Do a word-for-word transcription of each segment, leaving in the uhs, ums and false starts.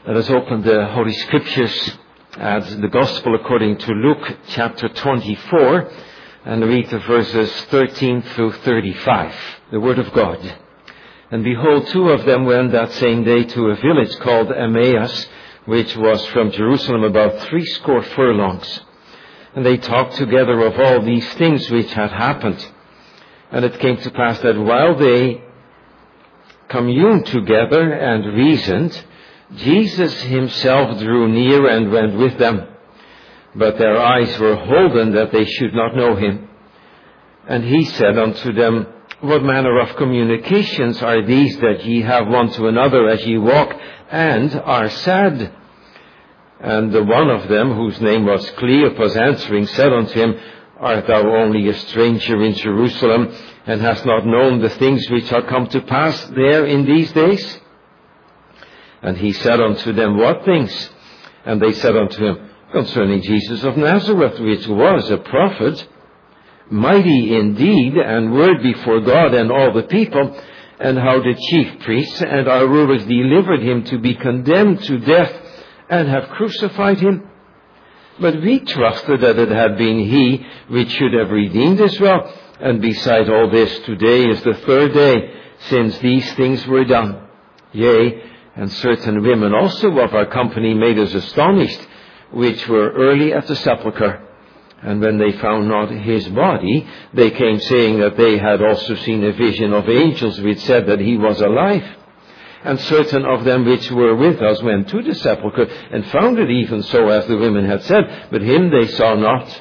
Let us open the Holy Scriptures at the Gospel according to Luke chapter twenty-four and read the verses thirteen through thirty-five, the Word of God. And behold, two of them went that same day to a village called Emmaus, which was from Jerusalem about threescore furlongs. And they talked together of all these things which had happened. And it came to pass that while they communed together and reasoned, Jesus himself drew near and went with them. But their eyes were holden that they should not know him. And he said unto them, What manner of communications are these that ye have one to another as ye walk, and are sad? And the one of them, whose name was Cleopas, answering, said unto him, Art thou only a stranger in Jerusalem, and hast not known the things which are come to pass there in these days? And he said unto them, What things? And they said unto him, Concerning Jesus of Nazareth, which was a prophet, mighty indeed, and word before God and all the people, and how the chief priests and our rulers delivered him to be condemned to death, and have crucified him. But we trusted that it had been he which should have redeemed Israel. And beside all this, today is the third day since these things were done. Yea, and certain women also of our company made us astonished, which were early at the sepulchre. And when they found not his body, they came saying that they had also seen a vision of angels which said that he was alive. And certain of them which were with us went to the sepulchre and found it even so as the women had said, but him they saw not.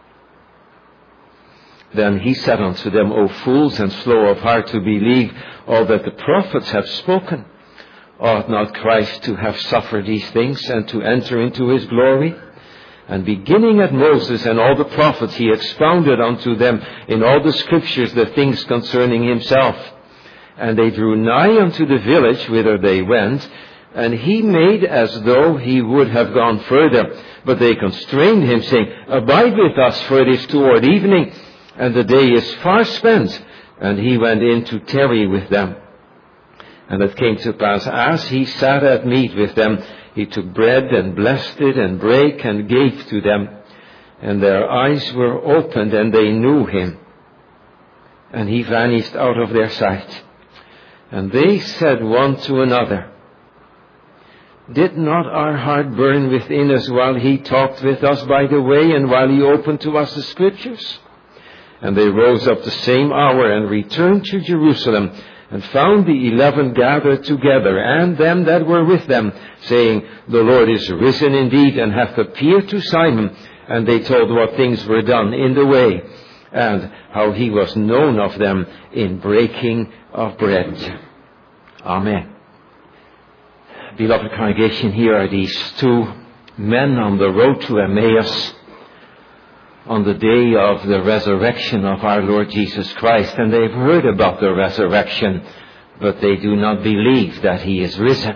Then he said unto them, O fools and slow of heart to believe all that the prophets have spoken. Ought not Christ to have suffered these things and to enter into his glory? And beginning at Moses and all the prophets, he expounded unto them in all the scriptures the things concerning himself. And they drew nigh unto the village whither they went, and he made as though he would have gone further. But they constrained him, saying, Abide with us, for it is toward evening, and the day is far spent. And he went in to tarry with them. And it came to pass, as he sat at meat with them, he took bread and blessed it and brake and gave to them. And their eyes were opened, and they knew him. And he vanished out of their sight. And they said one to another, Did not our heart burn within us while he talked with us by the way, and while he opened to us the scriptures? And they rose up the same hour and returned to Jerusalem, and found the eleven gathered together, and them that were with them, saying, The Lord is risen indeed, and hath appeared to Simon. And they told what things were done in the way, and how he was known of them in breaking of bread. Amen. Beloved congregation, here are these two men on the road to Emmaus on the day of the resurrection of our Lord Jesus Christ. And they've heard about the resurrection, but they do not believe that he is risen.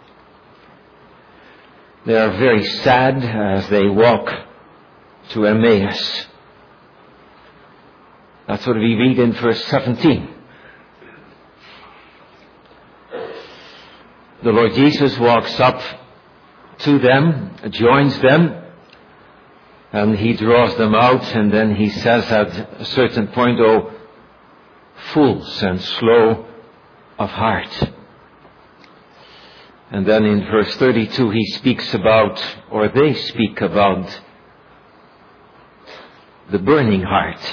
They are very sad as they walk to Emmaus. That's what we read in verse seventeen. The Lord Jesus walks up to them, joins them, and he draws them out, and then he says at a certain point, O fools and slow of heart. And then in verse thirty-two he speaks about, or they speak about, the burning heart.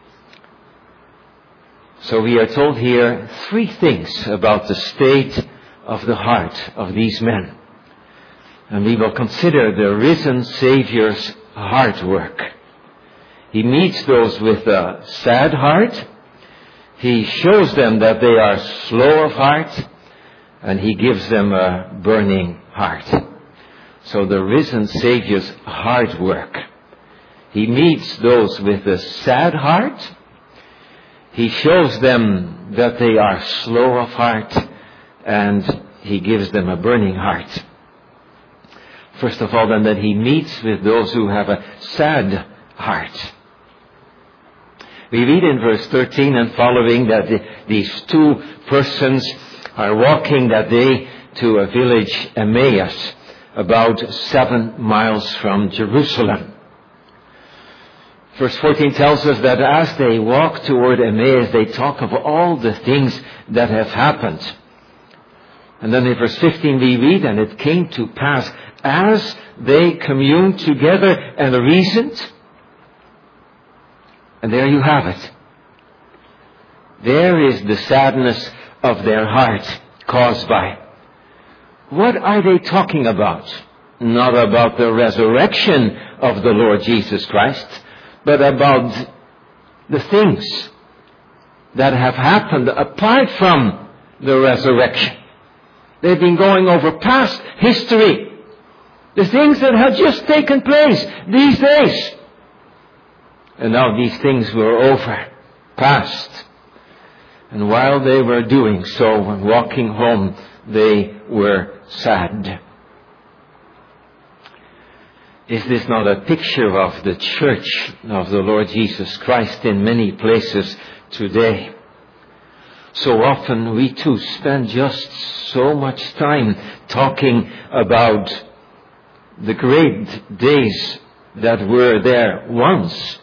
So we are told here three things about the state of the heart of these men. And we will consider the risen Savior's heart work. He meets those with a sad heart. He shows them that they are slow of heart, and he gives them a burning heart. So the risen Savior's heart work. He meets those with a sad heart. He shows them that they are slow of heart, and he gives them a burning heart. First of all, then, that he meets with those who have a sad heart. We read in verse thirteen and following that the, these two persons are walking that day to a village, Emmaus, about seven miles from Jerusalem. Verse fourteen tells us that as they walk toward Emmaus, they talk of all the things that have happened. And then in verse fifteen we read, and it came to pass as they communed together and reasoned. And there you have it. There is the sadness of their heart caused by. What are they talking about? Not about the resurrection of the Lord Jesus Christ, but about the things that have happened apart from the resurrection. They've been going over past history. The things that have just taken place these days. And now these things were over, past. And while they were doing so, when walking home, they were sad. Is this not a picture of the church of the Lord Jesus Christ in many places today? So often we too spend just so much time talking about the great days that were there once.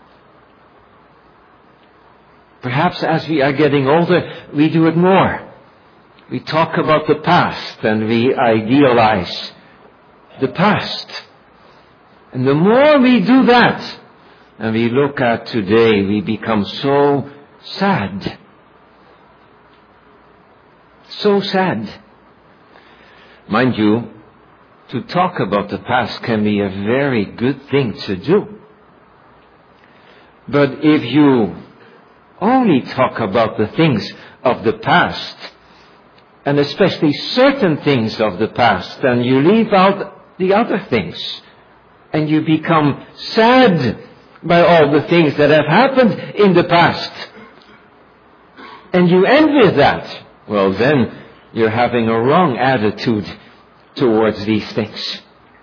Perhaps as we are getting older, we do it more. We talk about the past and we idealize the past. And the more we do that, and we look at today, we become so sad. So sad. Mind you, to talk about the past can be a very good thing to do. But if you only talk about the things of the past, and especially certain things of the past, and you leave out the other things, and you become sad by all the things that have happened in the past, and you end with that, well then you're having a wrong attitude towards these things.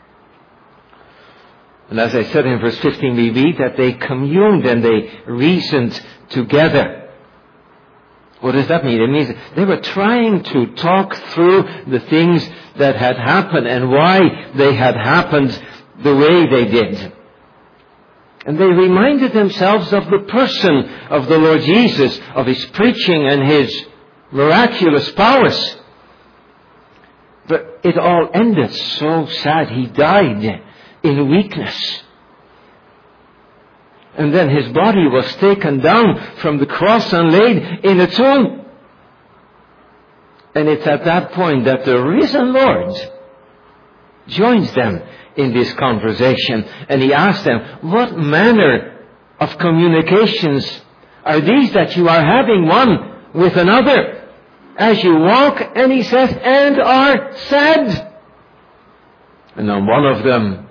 And as I said in verse fifteen, we read that they communed and they reasoned together. What does that mean? It means they were trying to talk through the things that had happened and why they had happened the way they did. And they reminded themselves of the person of the Lord Jesus, of His preaching and His miraculous powers. But it all ended so sad. He died in weakness. And then His body was taken down from the cross and laid in a tomb. And it's at that point that the risen Lord joins them in this conversation. And He asks them, what manner of communications are these that you are having one with another as you walk? And He says, and are sad. And on one of them,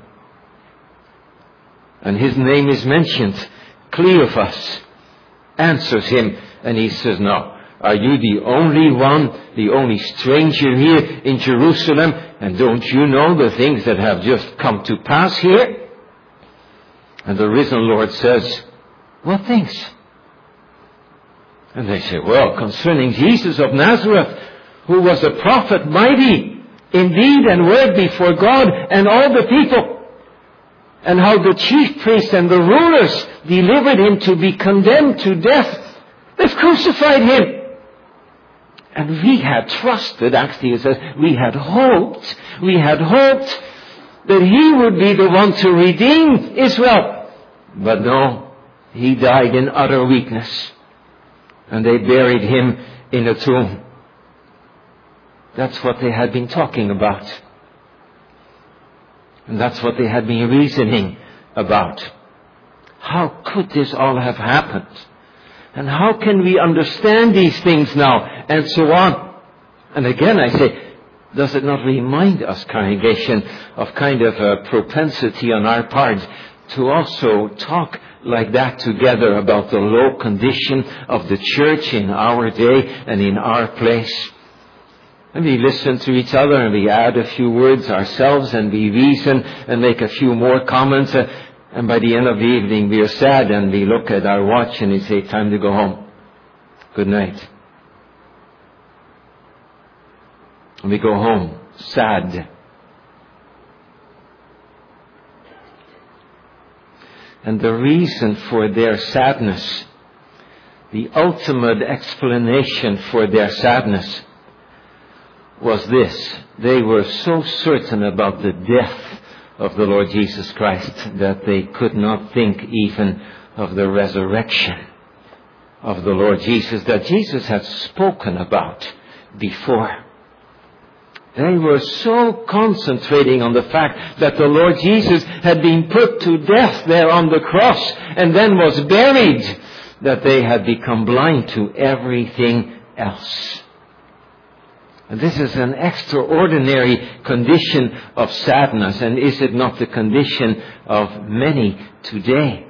and his name is mentioned, Cleophas, answers him, and he says, no, are you the only one, the only stranger here in Jerusalem, and don't you know the things that have just come to pass here? And the risen Lord says, what things? And they say, well, concerning Jesus of Nazareth, who was a prophet, mighty in deed and word before God and all the people, and how the chief priests and the rulers delivered Him to be condemned to death. They've crucified Him. And we had trusted, actually it says, we had hoped, we had hoped that He would be the one to redeem Israel. But no, He died in utter weakness. And they buried Him in a tomb. That's what they had been talking about. And that's what they had been reasoning about. How could this all have happened? And how can we understand these things now? And so on. And again I say, does it not remind us, congregation, of kind of a propensity on our part to also talk like that together about the low condition of the church in our day and in our place? And we listen to each other and we add a few words ourselves and we reason and make a few more comments. Uh, and by the end of the evening we are sad and we look at our watch and we say, time to go home. Good night. And we go home sad. And the reason for their sadness, the ultimate explanation for their sadness, was this. They were so certain about the death of the Lord Jesus Christ that they could not think even of the resurrection of the Lord Jesus that Jesus had spoken about before. They were so concentrating on the fact that the Lord Jesus had been put to death there on the cross and then was buried that they had become blind to everything else. And this is an extraordinary condition of sadness, and is it not the condition of many today?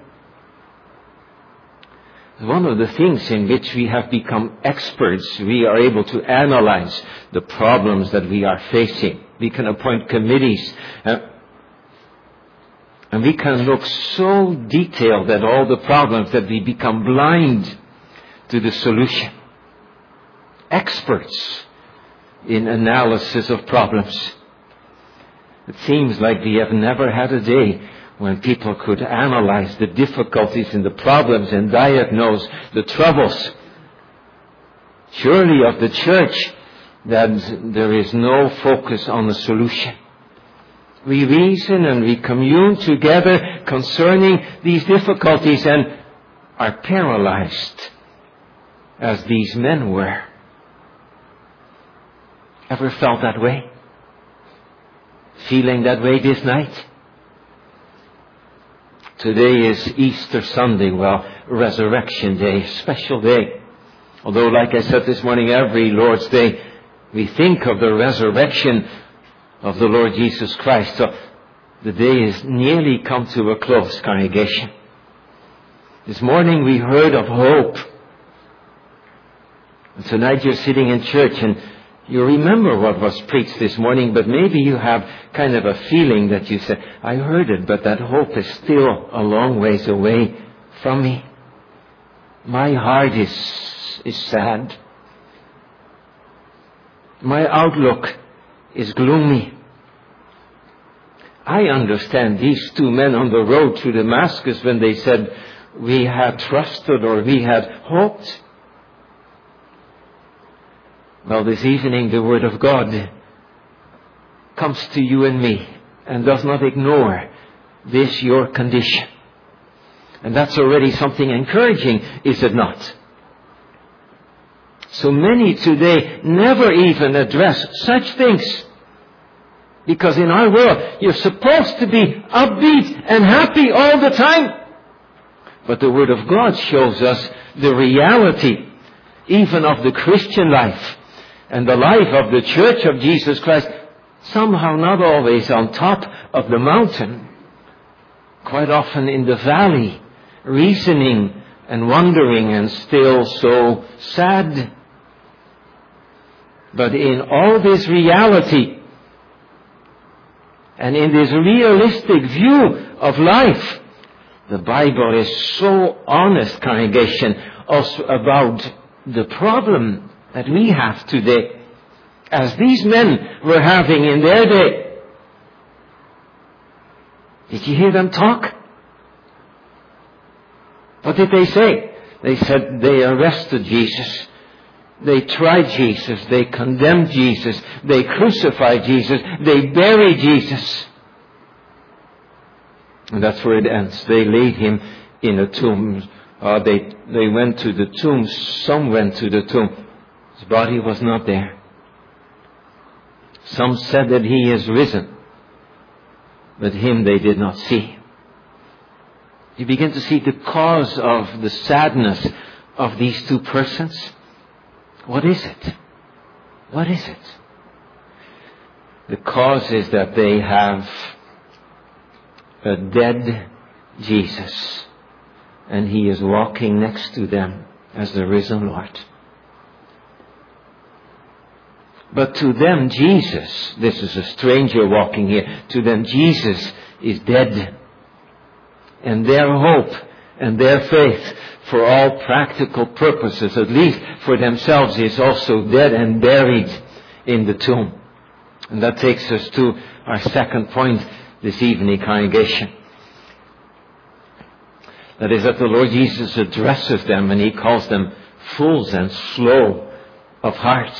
One of the things in which we have become experts, we are able to analyze the problems that we are facing. We can appoint committees, uh, and we can look so detailed at all the problems that we become blind to the solution. Experts in analysis of problems. It seems like we have never had a day when people could analyze the difficulties and the problems and diagnose the troubles. Surely of the church that there is no focus on the solution. We reason and we commune together concerning these difficulties and are paralyzed as these men were. Ever felt that way? Feeling that way this night? Today is Easter Sunday, well, Resurrection Day, special day. Although, like I said this morning, every Lord's Day, we think of the resurrection of the Lord Jesus Christ. So the day is nearly come to a close, congregation. This morning we heard of hope. And tonight you're sitting in church and you remember what was preached this morning, but maybe you have kind of a feeling that you said, I heard it, but that hope is still a long ways away from me. My heart is, is sad. My outlook is gloomy. I understand these two men on the road to Damascus when they said, we had trusted or we had hoped. Well, this evening the Word of God comes to you and me and does not ignore this your condition. And that's already something encouraging, is it not? So many today never even address such things. Because in our world, you're supposed to be upbeat and happy all the time. But the Word of God shows us the reality, even of the Christian life. And the life of the Church of Jesus Christ, somehow not always on top of the mountain. Quite often in the valley, reasoning and wondering and still so sad. But in all this reality, and in this realistic view of life, the Bible is so honest, congregation, also about the problem that we have today, as these men were having in their day. Did you hear them talk? What did they say? They said they arrested Jesus. They tried Jesus. They condemned Jesus. They crucified Jesus. They buried Jesus. And that's where it ends. They laid him in a tomb. Uh, they, they went to the tomb. Some went to the tomb. His body was not there. Some said that he is risen, but him they did not see. You begin to see the cause of the sadness of these two persons. What is it? What is it? The cause is that they have a dead Jesus, and he is walking next to them as the risen Lord. But to them, Jesus, this is a stranger walking here, to them, Jesus is dead. And their hope and their faith, for all practical purposes, at least for themselves, is also dead and buried in the tomb. And that takes us to our second point this evening, congregation. That is that the Lord Jesus addresses them and He calls them fools and slow of heart.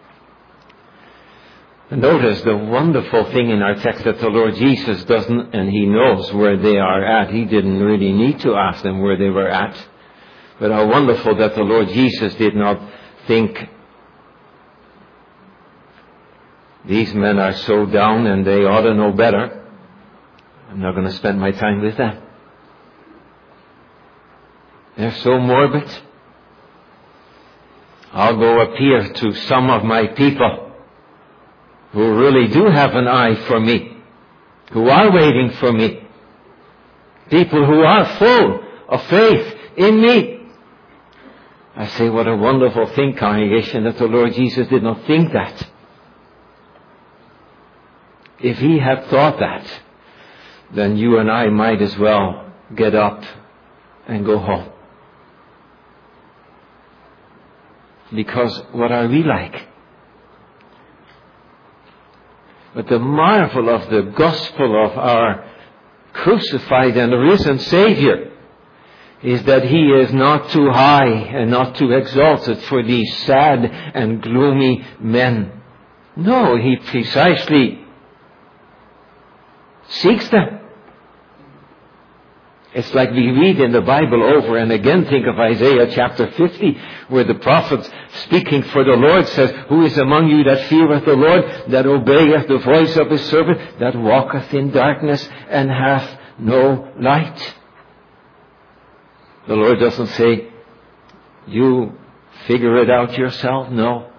And notice the wonderful thing in our text that the Lord Jesus doesn't, and He knows where they are at. He didn't really need to ask them where they were at. But how wonderful that the Lord Jesus did not think, these men are so down and they ought to know better. I'm not going to spend my time with them. They're so morbid. I'll go appear to some of my people who really do have an eye for me, who are waiting for me, people who are full of faith in me. I say, what a wonderful thing, congregation, that the Lord Jesus did not think that. If He had thought that, then you and I might as well get up and go home. Because what are we like? But the marvel of the gospel of our crucified and risen Savior is that He is not too high and not too exalted for these sad and gloomy men. No, He precisely seeks them. It's like we read in the Bible over and again. Think of Isaiah chapter fifty, where the prophet speaking for the Lord says, who is among you that feareth the Lord, that obeyeth the voice of His servant, that walketh in darkness and hath no light? The Lord doesn't say, you figure it out yourself. No.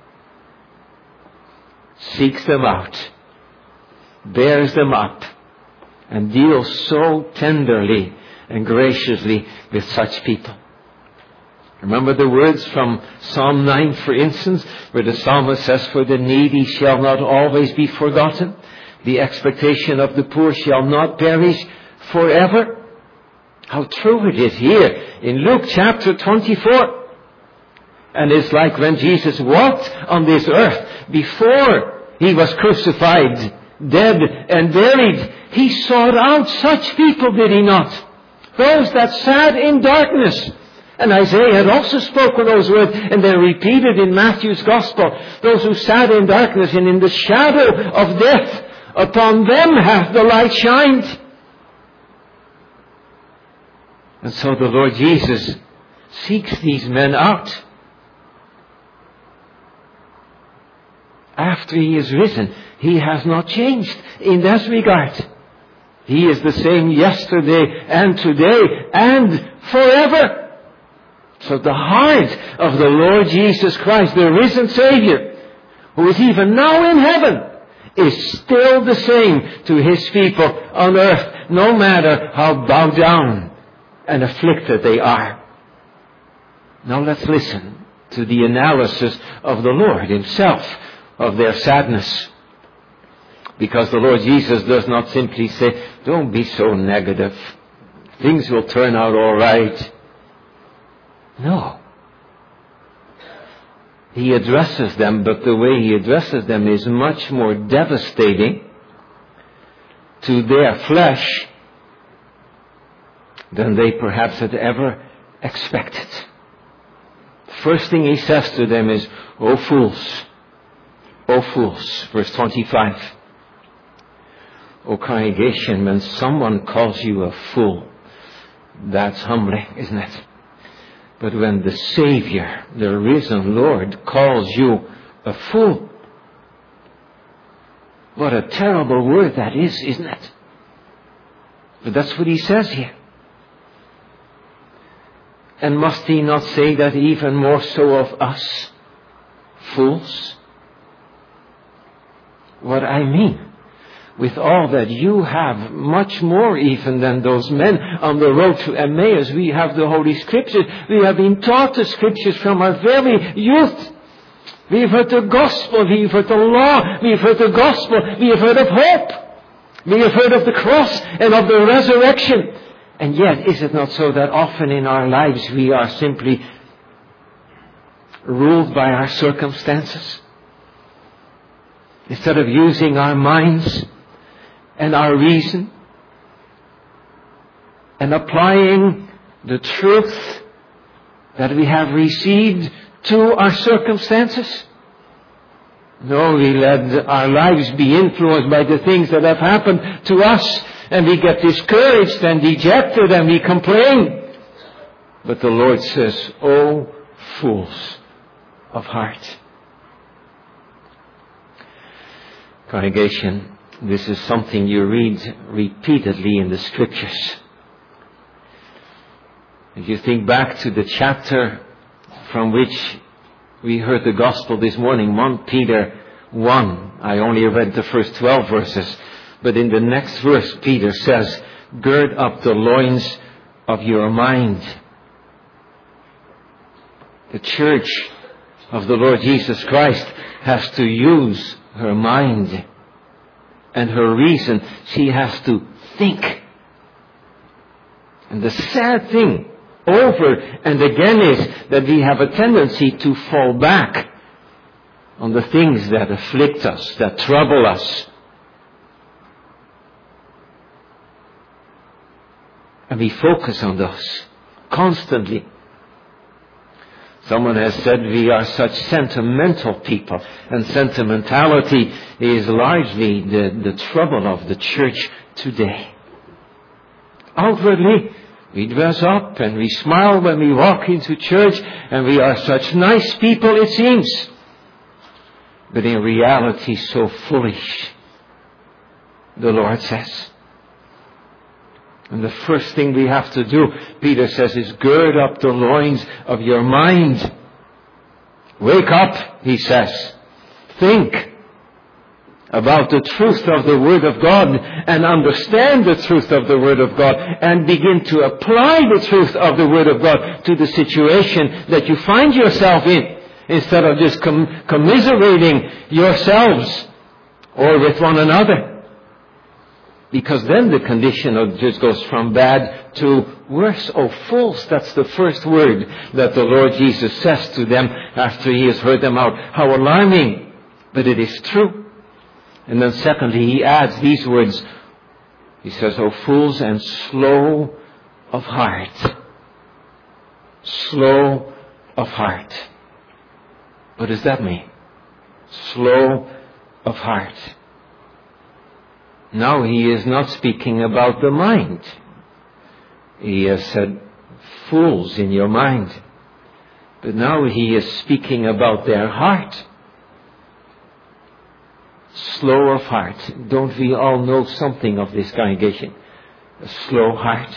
Seeks them out, bears them up, and deals so tenderly and graciously with such people. Remember the words from Psalm nine, for instance, where the psalmist says, for the needy shall not always be forgotten. The expectation of the poor shall not perish forever. How true it is here in Luke chapter twenty-four. And it's like when Jesus walked on this earth before He was crucified, dead and buried. He sought out such people, did He not? Those that sat in darkness. And Isaiah had also spoken those words, and they're repeated in Matthew's Gospel. Those who sat in darkness and in the shadow of death, upon them hath the light shined. And so the Lord Jesus seeks these men out. After He is risen, He has not changed in that regard. He is the same yesterday and today and forever. So the heart of the Lord Jesus Christ, the risen Savior, who is even now in heaven, is still the same to His people on earth, no matter how bowed down and afflicted they are. Now let's listen to the analysis of the Lord Himself of their sadness. Because the Lord Jesus does not simply say, don't be so negative. Things will turn out all right. No. He addresses them, but the way He addresses them is much more devastating to their flesh than they perhaps had ever expected. The first thing He says to them is, O fools, O fools, verse twenty-five. O congregation, when someone calls you a fool, that's humbling, isn't it? But when the Savior, the risen Lord, calls you a fool, what a terrible word that is, isn't it? But that's what He says here. And must He not say that even more so of us, fools? What I mean, with all that you have, much more even than those men on the road to Emmaus, we have the Holy Scriptures. We have been taught the Scriptures from our very youth. We have heard the gospel, we have heard the law, we have heard the gospel, we have heard of hope. We have heard of the cross and of the resurrection. And yet, is it not so that often in our lives we are simply ruled by our circumstances? Instead of using our minds and our reason and applying the truth that we have received to our circumstances. No, we let our lives be influenced by the things that have happened to us, and we get discouraged and dejected and we complain. But the Lord says, "Oh, fools of heart." Congregation, this is something you read repeatedly in the Scriptures. If you think back to the chapter from which we heard the Gospel this morning, First Peter one, I only read the first twelve verses, but in the next verse Peter says, "Gird up the loins of your mind." The church of the Lord Jesus Christ has to use her mind and her reason. She has to think. And the sad thing over and again is that we have a tendency to fall back on the things that afflict us, that trouble us. And we focus on those constantly. Someone has said we are such sentimental people, and sentimentality is largely the, the trouble of the church today. Outwardly, we dress up and we smile when we walk into church, and we are such nice people, it seems. But in reality, so foolish, the Lord says. And the first thing we have to do, Peter says, is gird up the loins of your mind. Wake up, he says. Think about the truth of the Word of God and understand the truth of the Word of God and begin to apply the truth of the Word of God to the situation that you find yourself in, instead of just com- commiserating yourselves or with one another. Because then the condition of just goes from bad to worse. Oh, fools, that's the first word that the Lord Jesus says to them after He has heard them out. How alarming, but it is true. And then secondly, He adds these words. He says, "Oh, fools and slow of heart." Slow of heart. What does that mean? Slow of heart. Now he is not speaking about the mind. He has said, fools in your mind. But now he is speaking about their heart. Slow of heart. Don't we all know something of this congregation? A slow heart.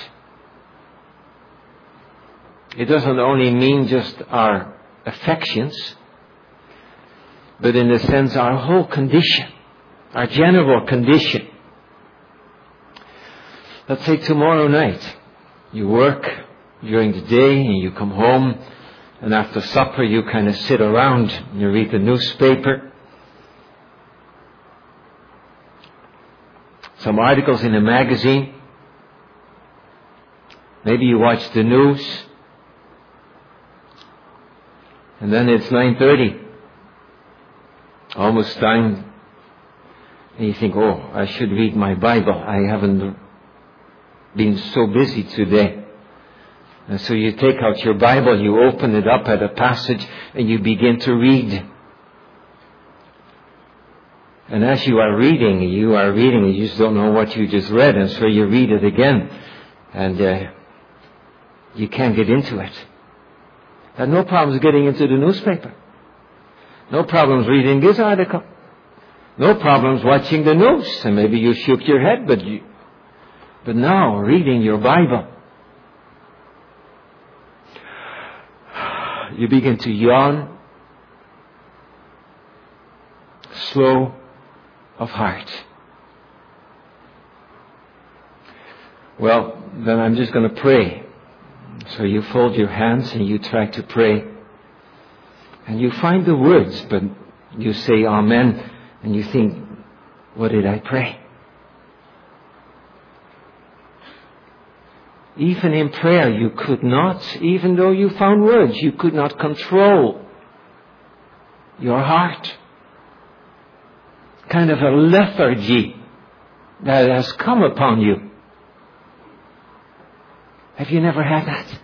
It doesn't only mean just our affections, but in a sense our whole condition, our general condition. Let's say tomorrow night, you work during the day and you come home, and after supper you kind of sit around and you read the newspaper, some articles in a magazine, maybe you watch the news, and then it's nine thirty, almost time, and you think, oh, I should read my Bible. I haven't been so busy today. And so you take out your Bible, you open it up at a passage, and you begin to read. And as you are reading, you are reading, you just don't know what you just read, and so you read it again, and uh, you can't get into it. And no problems getting into the newspaper. No problems reading this article. No problems watching the news. And maybe you shook your head, but you, but now reading your Bible, you begin to yawn, slow of heart. Well, then I'm just going to pray. So you fold your hands and you try to pray. And you find the words, but you say Amen, and you think, what did I pray? Even in prayer, you could not, even though you found words, you could not control your heart. kind of a lethargy that has come upon you. Have you never had that?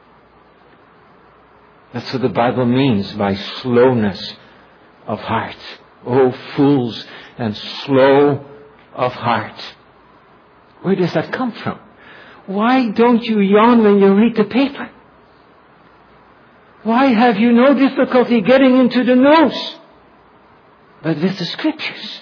That's what the Bible means by slowness of heart. Oh, fools and slow of heart. Where does that come from? Why don't you yawn when you read the paper? Why have you no difficulty getting into the news? But with the Scriptures,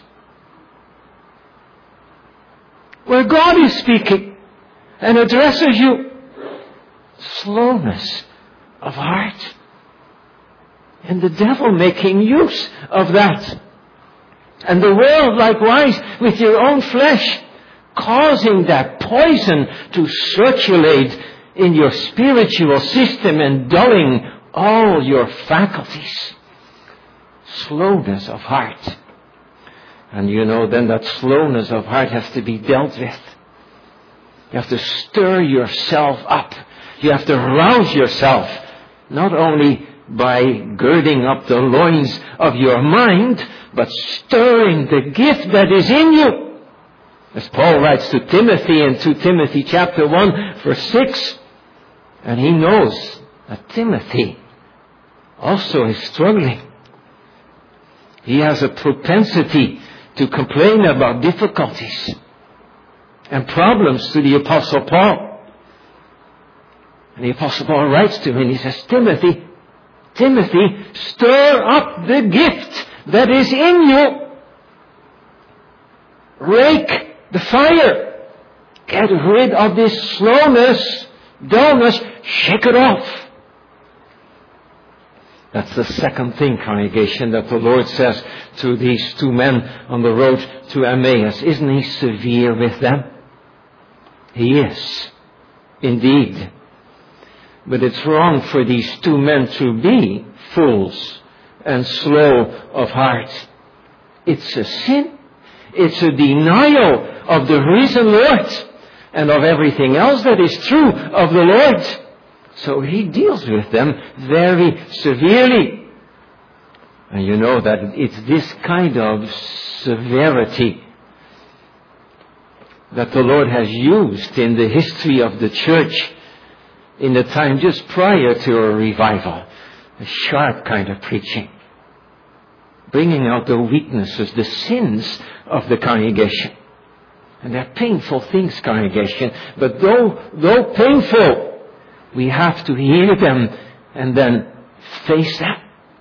where God is speaking and addresses you, slowness of heart. And the devil making use of that. And the world likewise with your own flesh, causing that poison to circulate in your spiritual system and dulling all your faculties. Slowness of heart. And you know, then that slowness of heart has to be dealt with. You have to stir yourself up. You have to rouse yourself, not only by girding up the loins of your mind, but stirring the gift that is in you. As Paul writes to Timothy in Second Timothy chapter one, verse six, and he knows that Timothy also is struggling. He has a propensity to complain about difficulties and problems to the Apostle Paul. And the Apostle Paul writes to him and he says, Timothy, Timothy, stir up the gift that is in you. Rake the fire. Get rid of this slowness, dullness, shake it off. That's the second thing, congregation, that the Lord says to these two men on the road to Emmaus. Isn't He severe with them? He is, indeed. But it's wrong for these two men to be fools and slow of heart. It's a sin. It's a denial of the risen Lord and of everything else that is true of the Lord. So He deals with them very severely. And you know that it's this kind of severity that the Lord has used in the history of the church in the time just prior to a revival. A sharp kind of preaching. Bringing out the weaknesses, the sins of the congregation. And they're painful things, congregation. But though, though painful, we have to hear them and then face them.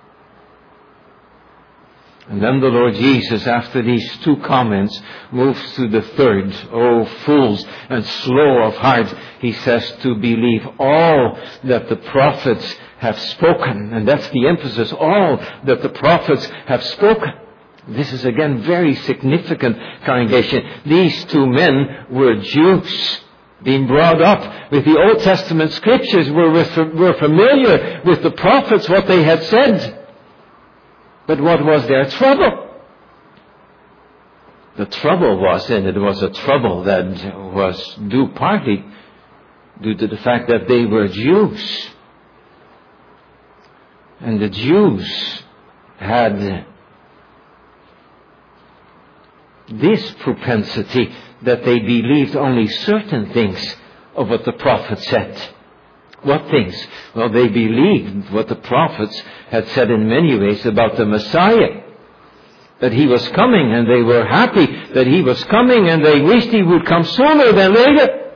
And then the Lord Jesus, after these two comments, moves to the third. Oh, fools and slow of heart, He says, to believe all that the prophets have spoken. And that's the emphasis, all that the prophets have spoken. This is again very significant, congregation. These two men were Jews, being brought up with the Old Testament scriptures, were, were familiar with the prophets, what they had said. But what was their trouble? The trouble was, and it was a trouble that was due partly due to the fact that they were Jews. And the Jews had this propensity that they believed only certain things of what the prophet said. What things? Well, they believed what the prophets had said in many ways about the Messiah. That He was coming, and they were happy that He was coming, and they wished He would come sooner than later.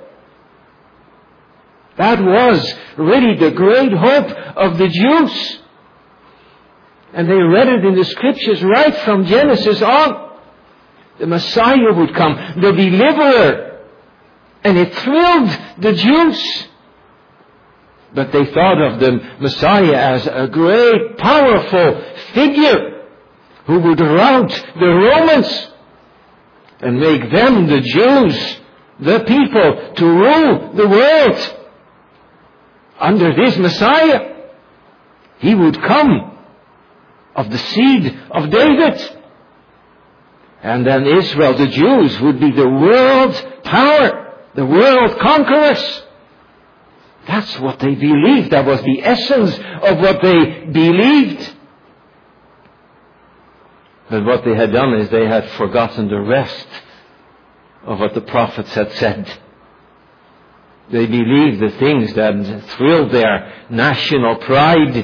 That was really the great hope of the Jews. And they read it in the scriptures right from Genesis on. The Messiah would come, the deliverer. And it thrilled the Jews. But they thought of the Messiah as a great, powerful figure who would rout the Romans and make them, the Jews, the people, to rule the world. Under this Messiah, He would come of the seed of David. And then Israel, the Jews, would be the world power, the world conquerors. That's what they believed. That was the essence of what they believed. But what they had done is they had forgotten the rest of what the prophets had said. They believed the things that thrilled their national pride.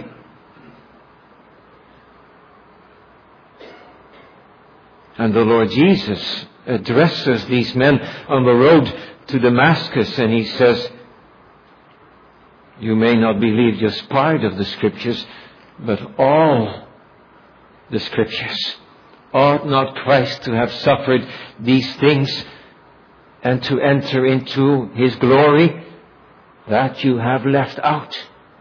And the Lord Jesus addresses these men on the road to Damascus, and He says, you may not believe just part of the Scriptures, but all the Scriptures. Ought not Christ to have suffered these things and to enter into His glory? That you have left out.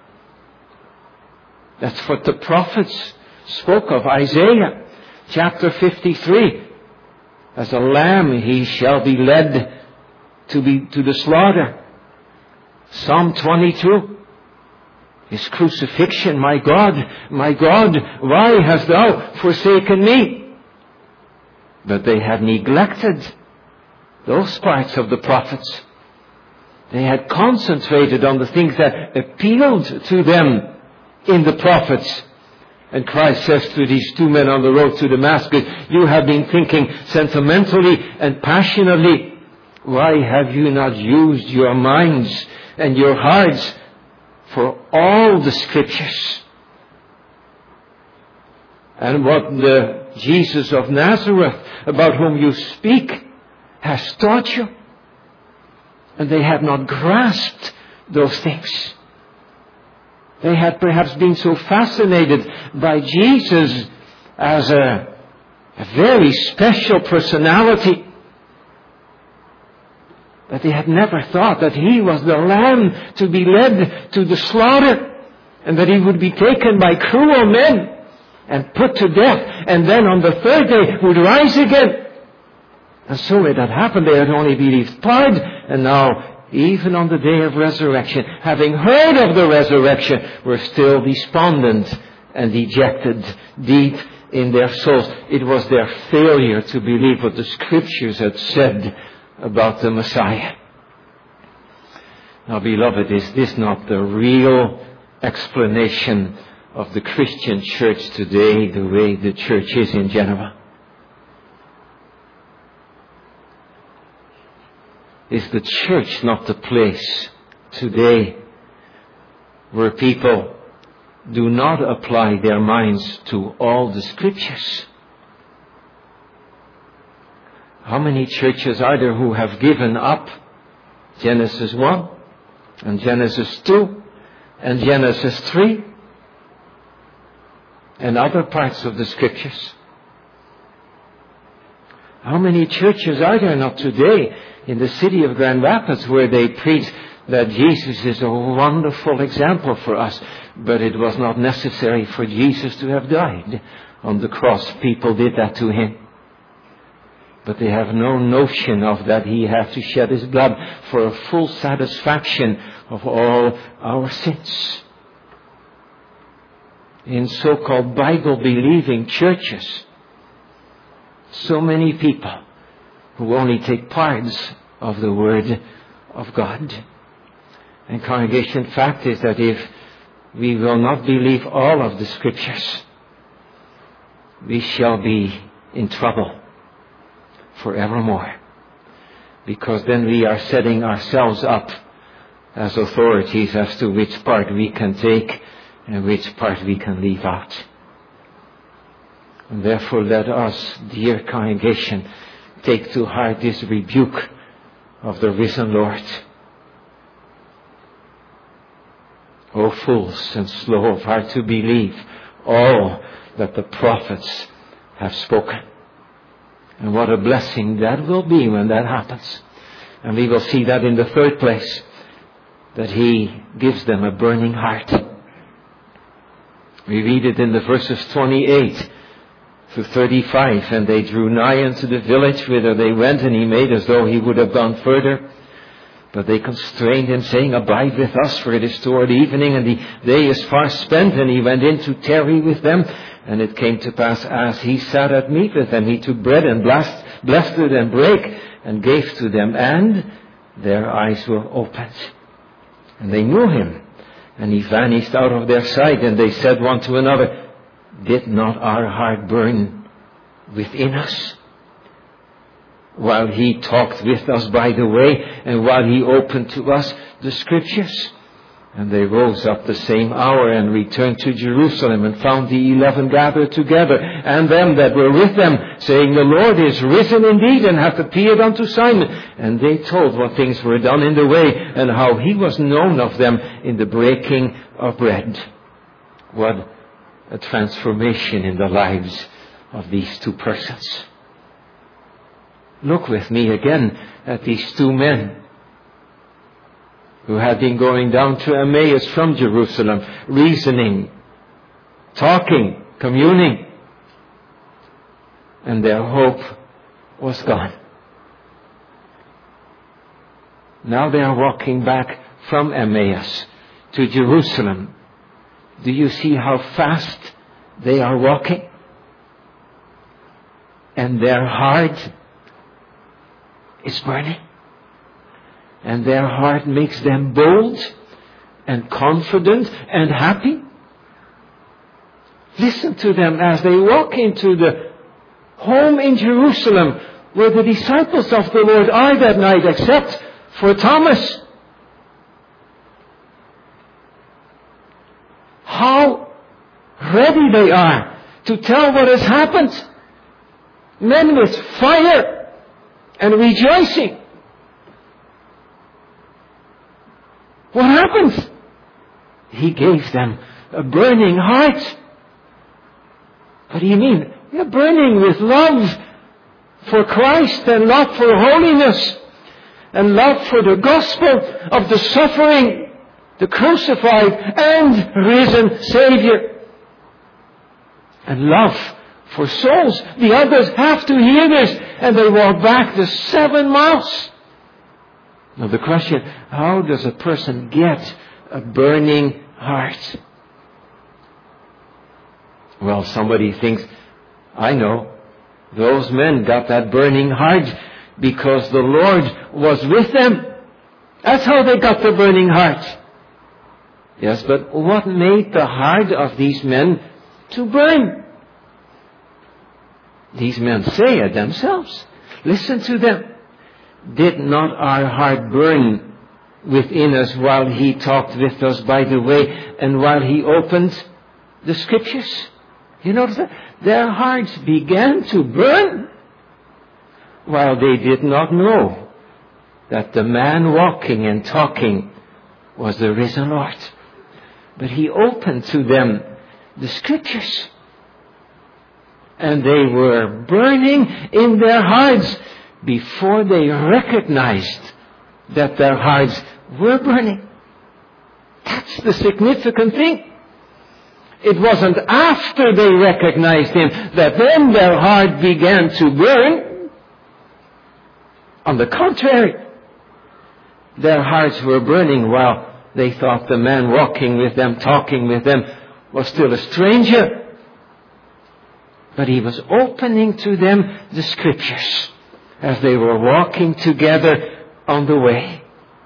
That's what the prophets spoke of. Isaiah chapter fifty-three. As a lamb He shall be led to be to the slaughter. Psalm twenty-two. His crucifixion. My God, my God, why hast Thou forsaken me? But they had neglected those parts of the prophets. They had concentrated on the things that appealed to them in the prophets. And Christ says to these two men on the road to Damascus, you have been thinking sentimentally and passionately. Why have you not used your minds and your hearts for all the Scriptures? And what the Jesus of Nazareth, about whom you speak, has taught you. And they had not grasped those things. They had perhaps been so fascinated by Jesus as a, a very special personality that they had never thought that He was the Lamb to be led to the slaughter, and that He would be taken by cruel men and put to death, and then on the third day would rise again. And so it had happened. They had only believed part, and now, even on the day of resurrection, having heard of the resurrection, were still despondent and dejected deep in their souls. It was their failure to believe what the Scriptures had said about the Messiah. Now, beloved, is this not the real explanation of the Christian church today, the way the church is in general? Is the church not the place today where people do not apply their minds to all the Scriptures? How many churches are there who have given up Genesis one and Genesis two and Genesis three and other parts of the Scriptures? How many churches are there not today in the city of Grand Rapids where they preach that Jesus is a wonderful example for us, but it was not necessary for Jesus to have died on the cross. People did that to Him. But they have no notion of that He had to shed His blood for a full satisfaction of all our sins. In so-called Bible-believing churches, so many people who only take parts of the Word of God. And congregation, fact is that if we will not believe all of the Scriptures, we shall be in trouble forevermore. Because then we are setting ourselves up as authorities as to which part we can take and which part we can leave out. And therefore let us, dear congregation, take to heart this rebuke of the risen Lord. O fools and slow of heart to believe all that the prophets have spoken. And what a blessing that will be when that happens. And we will see that in the third place, that He gives them a burning heart. We read it in the verses twenty-eight to thirty-five. And they drew nigh unto the village whither they went, and He made as though He would have gone further. But they constrained Him, saying, Abide with us, for it is toward evening, and the day is far spent. And He went in to tarry with them. And it came to pass, as He sat at meat with them, He took bread and blessed, blessed it and brake, and gave to them. And their eyes were opened. And they knew Him. And He vanished out of their sight. And they said one to another, Did not our heart burn within us, while He talked with us by the way, and while He opened to us the Scriptures. And they rose up the same hour and returned to Jerusalem, and found the eleven gathered together, and them that were with them, saying, The Lord is risen indeed, and hath appeared unto Simon. And they told what things were done in the way, and how He was known of them in the breaking of bread. What a transformation in the lives of these two persons. Look with me again at these two men who had been going down to Emmaus from Jerusalem, reasoning, talking, communing, and their hope was gone. Now they are walking back from Emmaus to Jerusalem. Do you see how fast they are walking? And their heart is burning. And their heart makes them bold and confident and happy. Listen to them as they walk into the home in Jerusalem where the disciples of the Lord are that night, except for Thomas. How ready they are to tell what has happened. Men with fire and rejoicing. What happens? He gave them a burning heart. What do you mean? They're burning with love for Christ and love for holiness and love for the gospel of the suffering, the crucified and risen Savior. And love for souls. The others have to hear this, and they walk back the seven miles. Now the question, how does a person get a burning heart? Well, somebody thinks, I know, those men got that burning heart because the Lord was with them. That's how they got the burning heart. Yes, but what made the heart of these men to burn? These men say it themselves. Listen to them. Did not our heart burn within us while He talked with us by the way, and while He opened the Scriptures? You notice that? Their hearts began to burn while they did not know that the man walking and talking was the risen Lord. But He opened to them the Scriptures. And they were burning in their hearts before they recognized that their hearts were burning. That's the significant thing. It wasn't after they recognized Him that then their heart began to burn. On the contrary, their hearts were burning while they thought the man walking with them, talking with them, was still a stranger. But He was opening to them the Scriptures as they were walking together on the way.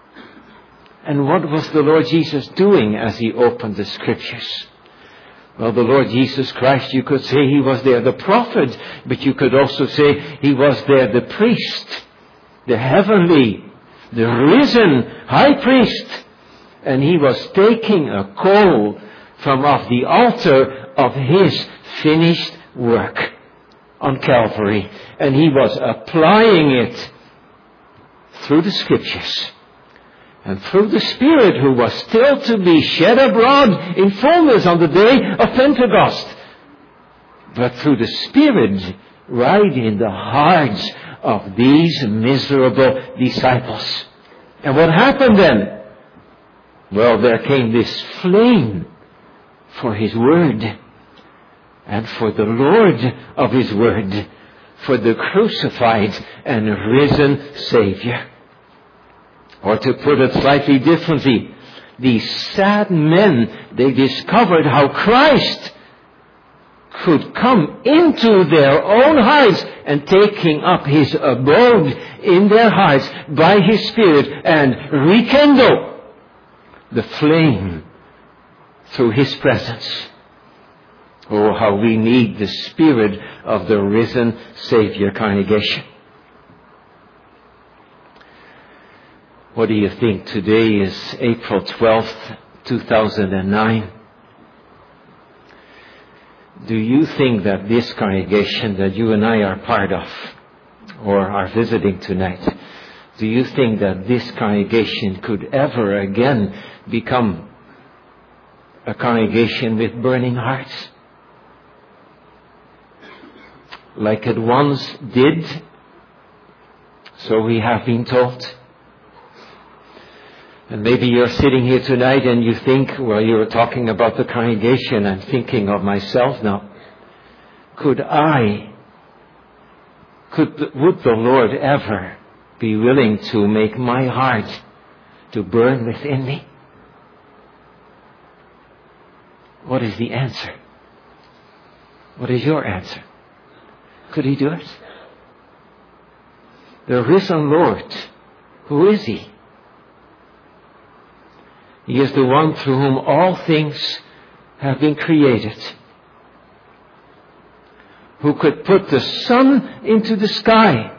And what was the Lord Jesus doing as He opened the Scriptures? Well, the Lord Jesus Christ, you could say He was there the prophet, but you could also say He was there the priest, the heavenly, the risen high priest. And He was taking a coal from off the altar of His finished work on Calvary, and He was applying it through the Scriptures and through the Spirit, who was still to be shed abroad in fullness on the day of Pentecost, but through the Spirit right in the hearts of these miserable disciples. And what happened then? Well, there came this flame for His Word, and for the Lord of His Word, for the crucified and risen Savior. Or to put it slightly differently, these sad men, they discovered how Christ could come into their own hearts and taking up His abode in their hearts by His Spirit and rekindle the flame through His presence. Oh, how we need the Spirit of the risen Savior, congregation. What do you think? Today is April twelfth, two thousand nine. Do you think that this congregation that you and I are part of, or are visiting tonight, do you think that this congregation could ever again become a congregation with burning hearts? Like it once did, so we have been told. And maybe you're sitting here tonight and you think, well, you were talking about the congregation. I'm thinking of myself now. Could I, could, would the Lord ever be willing to make my heart to burn within me? What is the answer? What is your answer? Could He do it? The risen Lord, who is He? He is the one through whom all things have been created. Who could put the sun into the sky.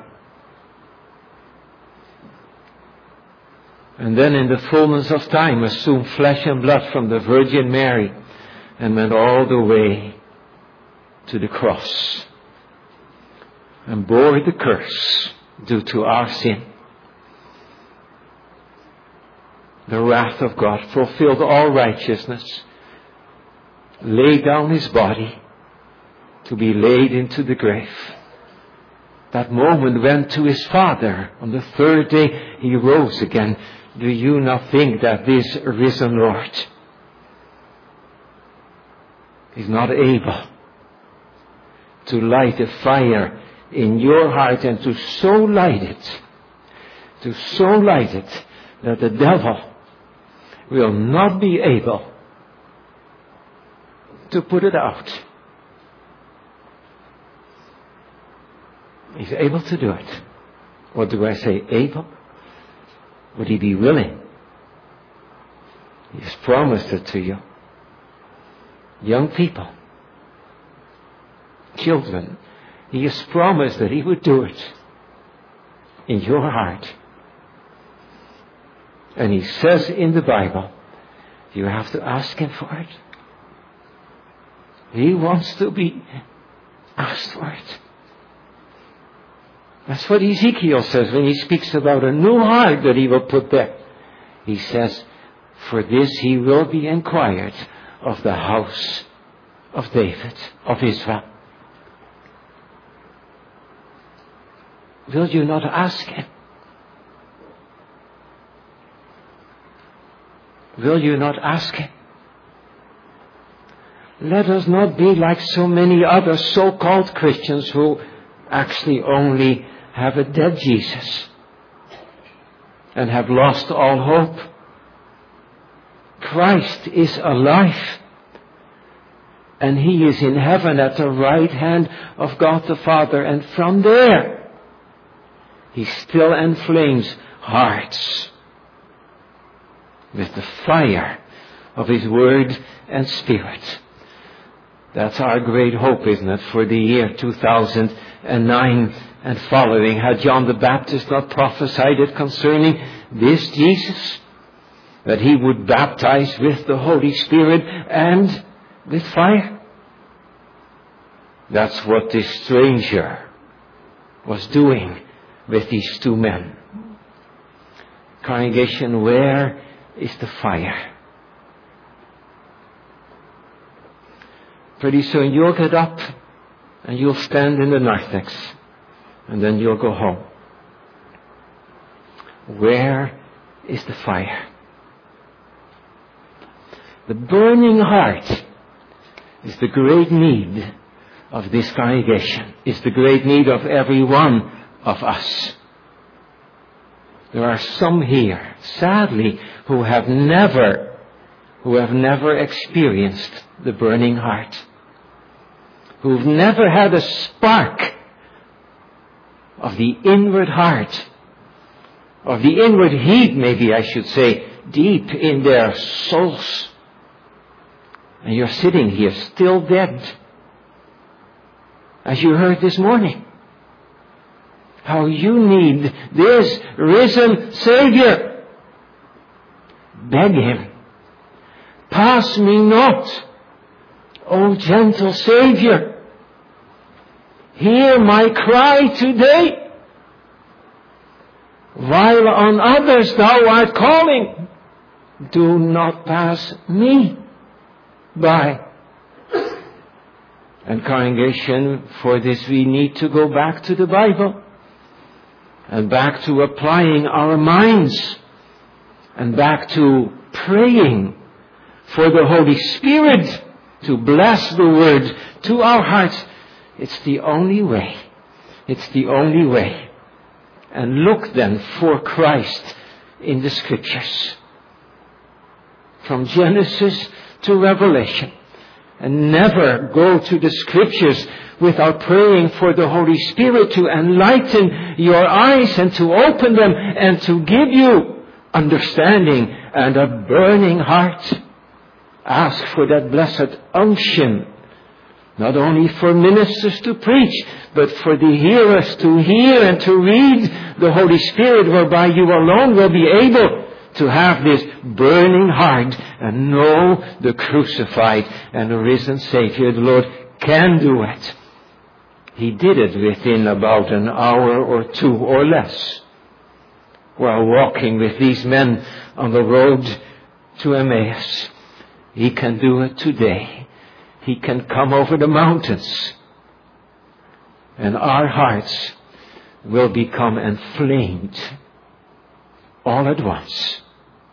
And then in the fullness of time assumed flesh and blood from the Virgin Mary and went all the way to the cross and bore the curse due to our sin. The wrath of God, fulfilled all righteousness, laid down His body to be laid into the grave. That moment went to His Father. On the third day He rose again. Do you not think that this risen Lord is not able to light a fire in your heart and to so light it, to so light it that the devil will not be able to put it out? He's able to do it. What do I say? Able? Would He be willing? He has promised it to you. Young people, children, He has promised that He would do it in your heart. And He says in the Bible, you have to ask Him for it. He wants to be asked for it. That's what Ezekiel says when he speaks about a new heart that He will put there. He says, for this He will be inquired of the house of David, of Israel. Will you not ask Him? Will you not ask Him? Let us not be like so many other so-called Christians who actually only have a dead Jesus and have lost all hope. Christ is alive, and He is in heaven at the right hand of God the Father, and from there He still enflames hearts with the fire of His Word and Spirit. That's our great hope, isn't it, for the year two thousand nine and following. Had John the Baptist not prophesied it concerning this Jesus, that He would baptize with the Holy Spirit and with fire? That's what this stranger was doing with these two men. Congregation, where is the fire? Pretty soon you'll get up and you'll stand in the narthex, and then you'll go home. Where is the fire? The burning heart is the great need of this congregation. It's the great need of every one of us. There are some here, sadly, who have never, who have never experienced the burning heart. Who've never had a spark of the inward heart, of the inward heat, maybe I should say, deep in their souls. And you're sitting here still dead, as you heard this morning. How you need this risen Savior. Beg Him. Pass me not, O gentle Savior. Hear my cry today. While on others thou art calling, do not pass me by. And congregation, for this we need to go back to the Bible and back to applying our minds and back to praying for the Holy Spirit to bless the Word to our hearts. It's the only way. It's the only way. And look then for Christ in the Scriptures. From Genesis to Revelation. And never go to the Scriptures without praying for the Holy Spirit to enlighten your eyes and to open them and to give you understanding and a burning heart. Ask for that blessed unction, not only for ministers to preach, but for the hearers to hear and to read the Holy Spirit, whereby you alone will be able to have this burning heart and know the crucified and risen Savior. The Lord can do it. He did it within about an hour or two or less, while walking with these men on the road to Emmaus. He can do it today. He can come over the mountains, and our hearts will become inflamed all at once.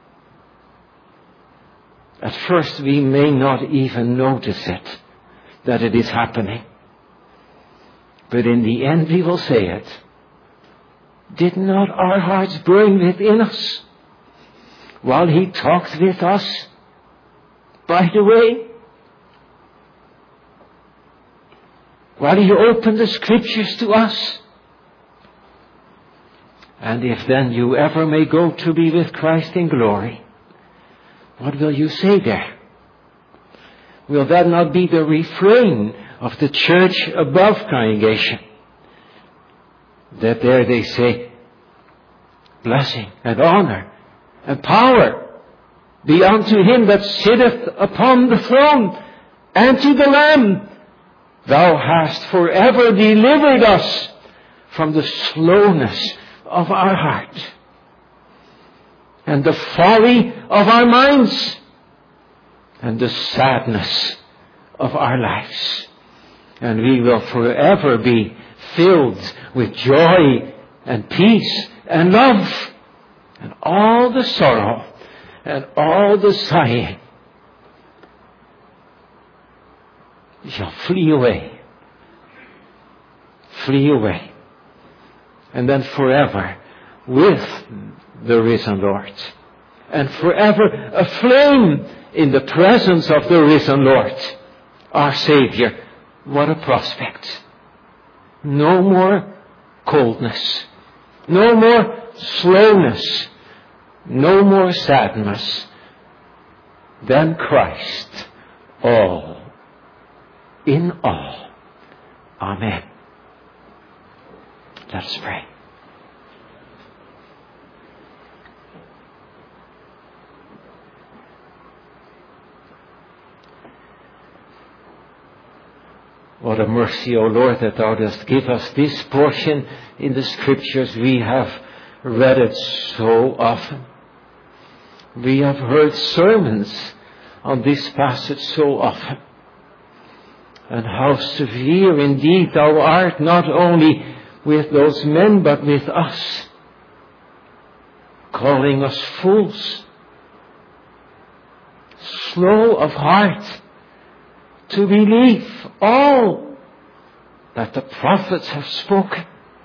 At first we may not even notice it, that it is happening. But in the end we will say it. Did not our hearts burn within us while He talked with us by the way? While He opened the Scriptures to us? And if then you ever may go to be with Christ in glory, what will you say there? Will that not be the refrain of the church above, congregation? That there they say, blessing and honor and power be unto Him that sitteth upon the throne and to the Lamb. Thou hast forever delivered us from the slowness of our heart and the folly of our minds and the sadness of our lives. And we will forever be filled with joy and peace and love, and all the sorrow and all the sighing shall flee away. Flee away. And then forever with the risen Lord. And forever aflame in the presence of the risen Lord, our Savior. What a prospect. No more coldness. No more slowness. No more sadness. Than Christ. All. In all. Amen. Let us pray. What a mercy, O Lord, that Thou dost give us this portion in the Scriptures. We have read it so often. We have heard sermons on this passage so often. And how severe indeed Thou art, not only with those men, but with us, calling us fools, slow of heart, to believe all that the prophets have spoken,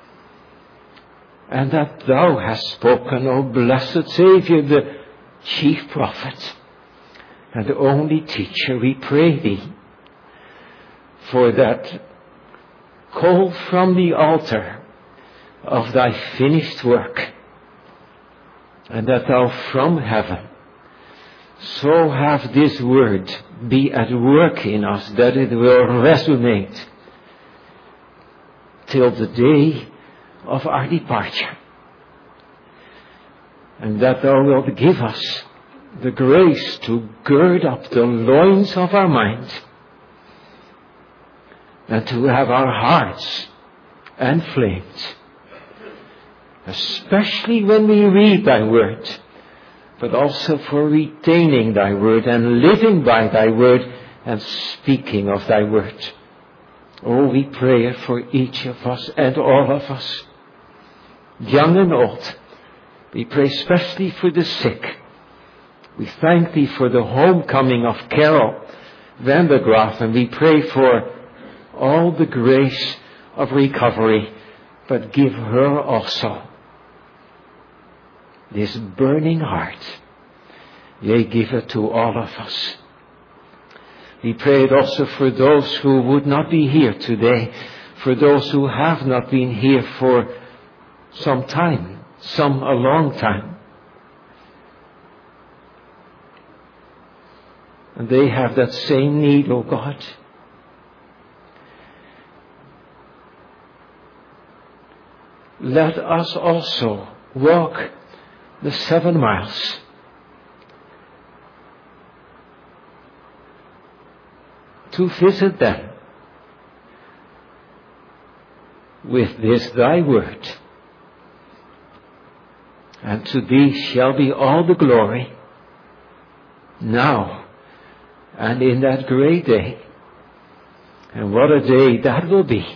and that Thou hast spoken, O blessed Savior, the chief prophet and the only teacher. We pray Thee for that call from the altar of Thy finished work, and that Thou from heaven so have this word be at work in us that it will resonate till the day of our departure. And that thou wilt give us the grace to gird up the loins of our mind and to have our hearts enflamed, especially when we read thy word, but also for retaining thy word and living by thy word and speaking of thy word. Oh, we pray it for each of us and all of us, young and old. We pray especially for the sick. We thank thee for the homecoming of Carol Vandergraaf, and we pray for all the grace of recovery, but give her also this burning heart. Yea, give it to all of us. We pray it also for those who would not be here today, for those who have not been here for some time, some a long time. And they have that same need, O God. Let us also walk the seven miles to visit them with this thy word. And to thee shall be all the glory, now and in that great day. And what a day that will be,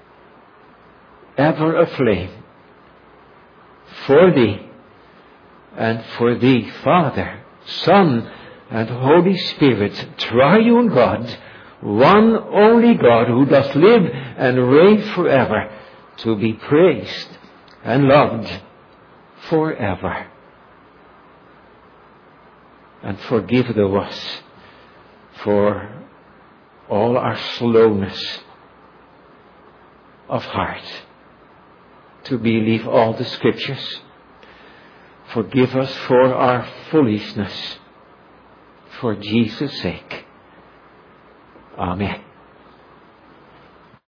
ever aflame for thee and for thee, Father, Son, and Holy Spirit, triune God, one only God who doth live and reign forever, to be praised and loved forever. And forgive thou us for all our slowness of heart to believe all the Scriptures. Forgive us for our foolishness, for Jesus' sake. Amen.